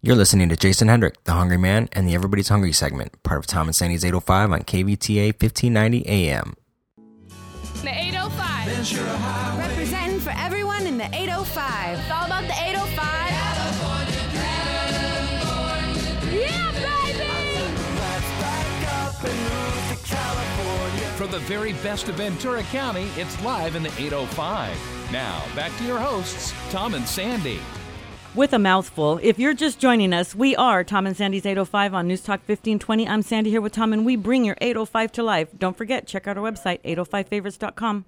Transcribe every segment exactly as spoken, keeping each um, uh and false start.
You're listening to Jason Hendrick, the Hungry Man, and the Everybody's Hungry segment, part of Tom and Sandy's eight oh five on K V T A fifteen ninety A M. The eight oh five. Representing for everyone in the eight oh five. It's all about the eight oh five. Yeah, baby! From the very best of Ventura County, it's live in the eight oh five. Now, back to your hosts, Tom and Sandy. With a mouthful. If you're just joining us, we are Tom and Sandy's eight oh five on News Talk fifteen twenty. I'm Sandy here with Tom, and we bring your eight oh five to life. Don't forget, check out our website, eight oh five favorites dot com.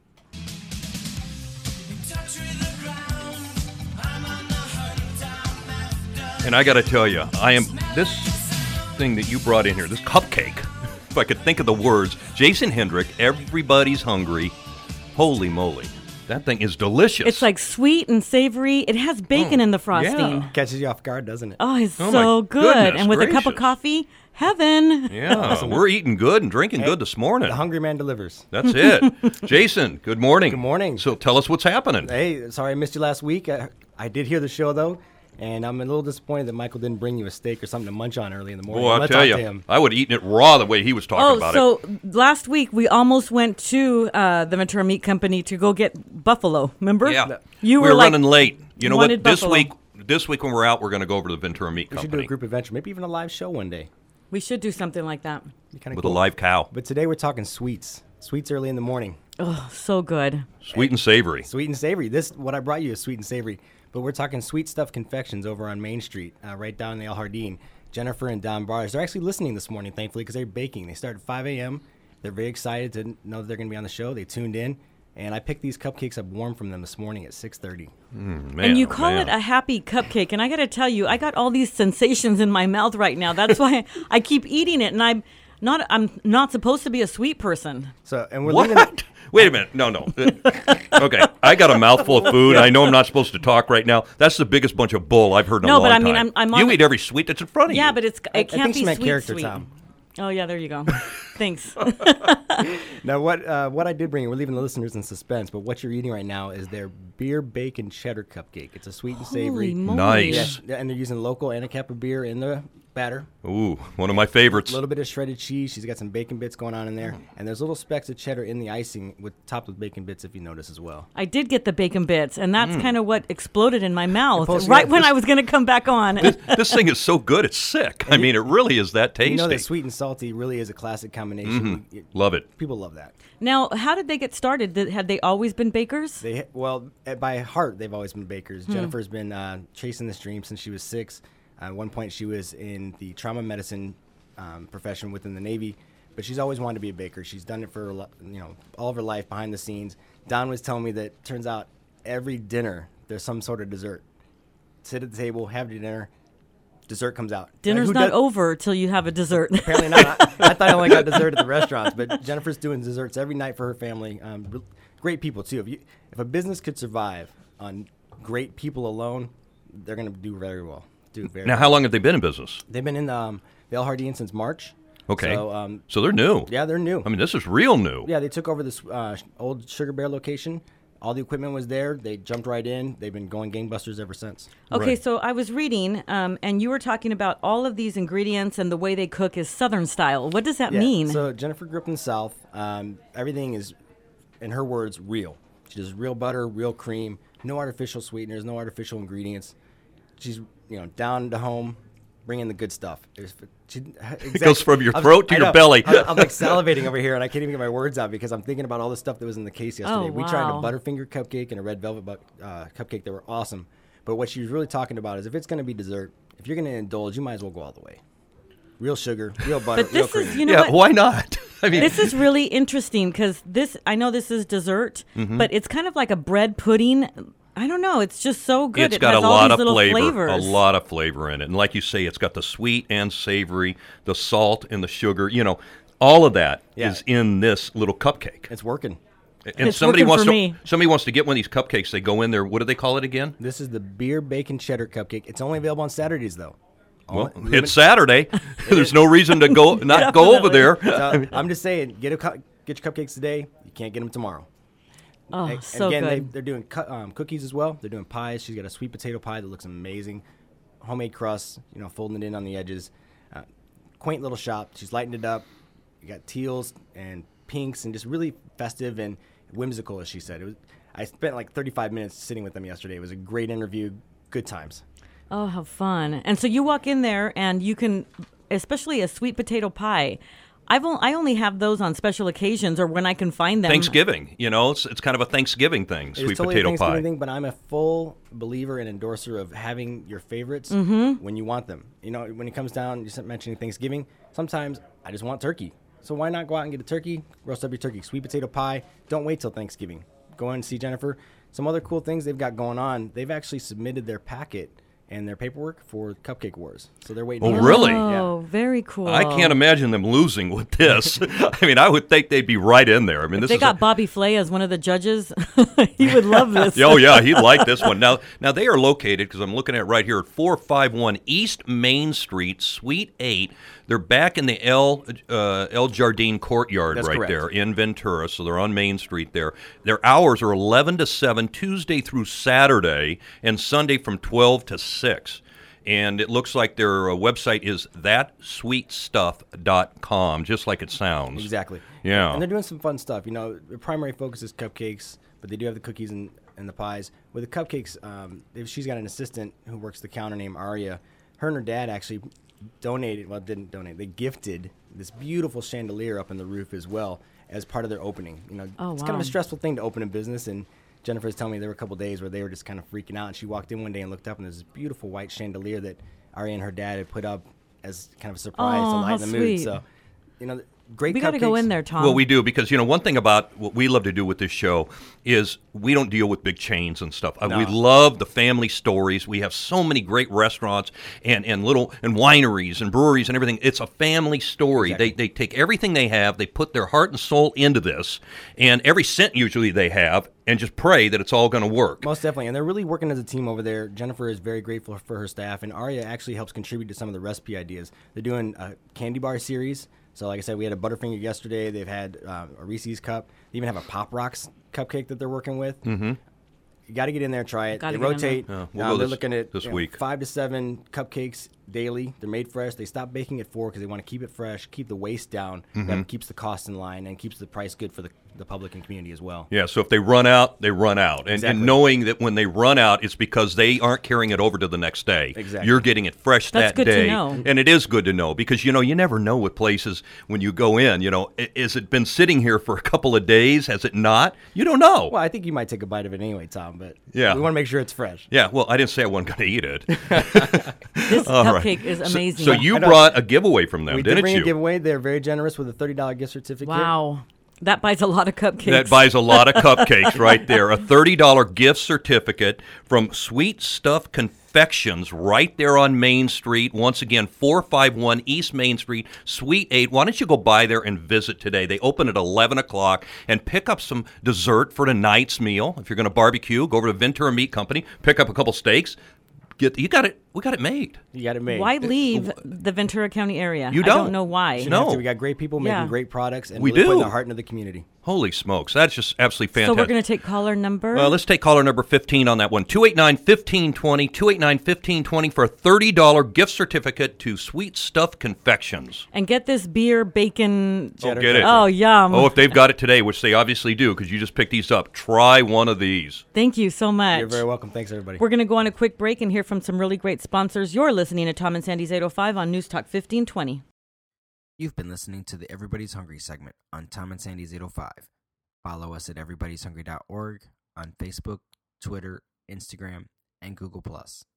And I got to tell you, I am this thing that you brought in here, this cupcake, if I could think of the words, Jason Hendrick, everybody's hungry. Holy moly. That thing is delicious. It's like sweet and savory. It has bacon Mm, in the frosting. yeah. Catches you off guard, doesn't it? Oh, it's Oh, so my good. goodness And with a cup of gracious. coffee, heaven. Yeah, we're eating good and drinking Hey, good this morning. The hungry man delivers. That's it. Jason, good morning. Good morning. So tell us what's happening. Hey, sorry I missed you last week. I, I did hear the show, though, and I'm a little disappointed that Michael didn't bring you a steak or something to munch on early in the morning. Boy, I'll Let's tell talk you, to him. I would have eaten it raw the way he was talking Oh, about so it. last week we almost went to uh, the Ventura Meat Company to go get buffalo. Remember? Yeah. You we were were like, running late. You know what? wanted This buffalo. week, this week when we're out, we're going to go over to the Ventura Meat We should do Company a group adventure, maybe even a live show one day. We should do something like that. Be kinda with cool. a live cow. But today we're talking sweets. Sweets early in the morning. Oh, so good. Sweet and savory. Sweet and savory. This, what I brought you is sweet and savory. But we're talking sweet stuff confections over on Main Street, uh, right down in El Jardín. Jennifer and Don Bars, they're actually listening this morning, thankfully, because they're baking. They start at five a.m. They're very excited to know that they're going to be on the show. They tuned in. And I picked these cupcakes up warm from them this morning at six thirty. Mm, man, and you oh, call man. it a happy cupcake. And I got to tell you, I got all these sensations in my mouth right now. That's why I keep eating it. And I'm not I'm not supposed to be a sweet person. So, and we're leaving What? it. Wait a minute. No, no. Okay, I got a mouthful of food. I know I'm not supposed to talk right now. That's the biggest bunch of bull I've heard in No, a long but I time. mean, I'm- I'm on you the- eat every sweet that's in front of you. Yeah, but it's I- I it can't think be she meant sweet character, sweet. Tom. Oh, yeah, there you go. Thanks. Now, what uh, what I did bring, we're leaving the listeners in suspense, but what you're eating right now is their beer bacon cheddar cupcake. It's a sweet and Holy savory. moly. Nice. Yeah, and they're using local Anacapa beer in the batter. Ooh, one of my favorites. A little bit of shredded cheese. She's got some bacon bits going on in there. And there's little specks of cheddar in the icing with topped with bacon bits, if you notice as well. I did get the bacon bits, and that's kind of what exploded in my mouth Supposed to right get when this- I was going to come back on. this, this thing is so good, it's sick. I mean, it really is that tasty. You know that sweet and salty really is a classic combination. It- Love it. people love that. Now, how did they get started? Did, had they always been bakers? They well, at, by heart, they've always been bakers. Jennifer's been uh, chasing this dream since she was six. At one point, she was in the trauma medicine um, profession within the Navy, but she's always wanted to be a baker. She's done it for a lo- you know all of her life behind the scenes. Don was telling me that turns out every dinner there's some sort of dessert. Sit at the table, have your dinner. Dessert comes out. Dinner's Who not does- over till you have a dessert. Apparently not. I, I thought I only got dessert at the restaurants, but Jennifer's doing desserts every night for her family. Um, r- great people too. If you, if a business could survive on great people alone, they're going to do very well. Do very. Now, well. how long have they been in business? They've been in um, the El Jardín since March. Okay. So um, So they're new. yeah, they're new. I mean, this is real new. Yeah, they took over this uh, old Sugar Bear location. All the equipment was there. They jumped right in. They've been going gangbusters ever since. Okay, Right. so I was reading, um, and you were talking about all of these ingredients and the way they cook is Southern style. What does that Yeah, mean? So Jennifer grew up in the South. Um, everything is, in her words, real. She does real butter, real cream, no artificial sweeteners, no artificial ingredients. She's you know down to home, bringing the good stuff. It's- she, It goes from your I was- throat to I your know. belly. I'm, I'm like salivating over here, and I can't even get my words out because I'm thinking about all the stuff that was in the case yesterday. Oh, We tried wow. a Butterfinger cupcake and a red velvet bu- uh, cupcake that were awesome. But what she was really talking about is if it's going to be dessert, if you're going to indulge, you might as well go all the way. Real sugar, real butter, but real this cream. is, you know yeah, what? why not? I mean, This is really interesting because this, I know this is dessert, Mm-hmm. but it's kind of like a bread pudding. I don't know. It's just so good. It's it got has a all lot these of little flavor, flavors. a lot of flavor in it. And like you say, it's got the sweet and savory, the salt and the sugar. You know, all of that is Yeah. in this little cupcake. It's working. And It's somebody working wants for to me. somebody wants to get one of these cupcakes. They go in there. What do they call it again? This is the beer bacon cheddar cupcake. It's only available on Saturdays, though. Well, Only- it's Saturday. There's no reason to go not go over there. So, I'm just saying, get a cu- get your cupcakes today. You can't get them tomorrow. Oh, And so again, good. They, they're doing cu- um, cookies as well. They're doing pies. She's got a sweet potato pie that looks amazing. homemade crust, you know, folding it in on the edges. Uh, quaint little shop. She's lightened it up. You got teals and pinks and just really festive and whimsical, as she said. It was. I spent like thirty-five minutes sitting with them yesterday. It was a great interview. Good times. Oh, how fun. And so you walk in there and you can, especially a sweet potato pie. I've only, I only have those on special occasions or when I can find them. Thanksgiving, you know, it's, it's kind of a Thanksgiving thing, It's sweet totally potato a Thanksgiving pie. thing, but I'm a full believer and endorser of having your favorites Mm-hmm. when you want them. You know, when it comes down, you mentioning Thanksgiving, sometimes I just want turkey. So why not go out and get a turkey, roast up your turkey, sweet potato pie. Don't wait till Thanksgiving. Go in and see Jennifer. Some other cool things they've got going on. They've actually submitted their packet and their paperwork for Cupcake Wars. So they're waiting. Oh, on it. really? Oh, very cool. I can't imagine them losing with this. I mean, I would think they'd be right in there. I mean, If this they is got a, Bobby Flay as one of the judges, he would love this. oh yeah, he'd like this one. Now, now they are located because I'm looking at right here at four fifty-one East Main Street, Suite eight. They're back in the El uh, El Jardine Courtyard That's right correct. there in Ventura, so they're on Main Street there. Their hours are eleven to seven, Tuesday through Saturday, and Sunday from twelve to six. And it looks like their uh, website is that sweet stuff dot com, just like it sounds. Exactly. Yeah. And they're doing some fun stuff. You know, their primary focus is cupcakes, but they do have the cookies and, and the pies. With the cupcakes, um, they've- she's got an assistant who works the counter named Aria. Her and her dad actually donated, well, didn't donate, they gifted this beautiful chandelier up in the roof as well as part of their opening. You know, Oh, it's kind of wow. a stressful thing to open a business, and Jennifer was telling me there were a couple days where they were just kind of freaking out, and she walked in one day and looked up, and there's this beautiful white chandelier that Aria and her dad had put up as kind of a surprise Oh, to how lighten the mood. sweet. So, you know, great We got to go cupcakes. in there, Tom. Well, we do because, you know, one thing about what we love to do with this show is we don't deal with big chains and stuff. Uh, No. We love the family stories. We have so many great restaurants and, and little and wineries and breweries and everything. It's a family story. Exactly. They they take everything they have, they put their heart and soul into this, and every cent usually they have, and just pray that it's all going to work. Most definitely, and they're really working as a team over there. Jennifer is very grateful for her staff, and Aria actually helps contribute to some of the recipe ideas. They're doing a candy bar series. So, like I said, we had a Butterfinger yesterday. They've had uh, a Reese's cup. They even have a Pop Rocks cupcake that they're working with. Mm-hmm. You got to get in there, try it. Gotta They get in rotate. there. Yeah, we'll Uh, go they're this- looking at this you know, week. five to seven cupcakes daily. They're made fresh. They stop baking at four because they want to keep it fresh, keep the waste down. Mm-hmm. That keeps the cost in line and keeps the price good for the, the public and community as well. Yeah, so if they run out, they run out. And, Exactly. and knowing that when they run out, it's because they aren't carrying it over to the next day. Exactly. You're getting it fresh That's that good to day. know. And it is good to know because, you know, you never know with places when you go in, you know, i- has it been sitting here for a couple of days? Has it not? You don't know. Well, I think you might take a bite of it anyway, Tom, but Yeah. we want to make sure it's fresh. Yeah, well, I didn't say I wasn't going to eat it. This All right. cupcake is So- amazing. So, you I know. brought a giveaway from them, We did didn't bring you? a giveaway. They're very generous with a thirty dollars gift certificate. Wow. That buys a lot of cupcakes. That buys a lot of cupcakes right there. A thirty dollars gift certificate from Sweet Stuff Confections right there on Main Street. Once again, four fifty-one East Main Street, Suite eight. Why don't you go by there and visit today? They open at eleven o'clock and pick up some dessert for tonight's meal. If you're going to barbecue, go over to Ventura Meat Company, pick up a couple steaks. Get You got it. We got it made. You got it made. Why leave the Ventura County area? You I don't don't. know why. Shouldn't No. have to. We got great people making Yeah. great products and We really putting do. their heart into the community. Holy smokes. That's just absolutely So fantastic. we're going to take caller number. Well, let's take caller number fifteen on that one. two eight nine, one five two zero, two eight nine, one five two zero for a thirty dollars gift certificate to Sweet Stuff Confections. and get this beer bacon. Oh, Cheddar get it. Oh, yum. Oh, if they've got it today, which they obviously do because you just picked these up, try one of these. Thank you so much. You're very welcome. Thanks, everybody. We're going to go on a quick break and hear from some really great sponsors. You're listening to Tom and Sandy's eight oh five on News Talk fifteen twenty. You've been listening to the Everybody's Hungry segment on Tom and Sandy's eight oh five. Follow us at everybody's hungry dot org on Facebook, Twitter, Instagram, and Google plus.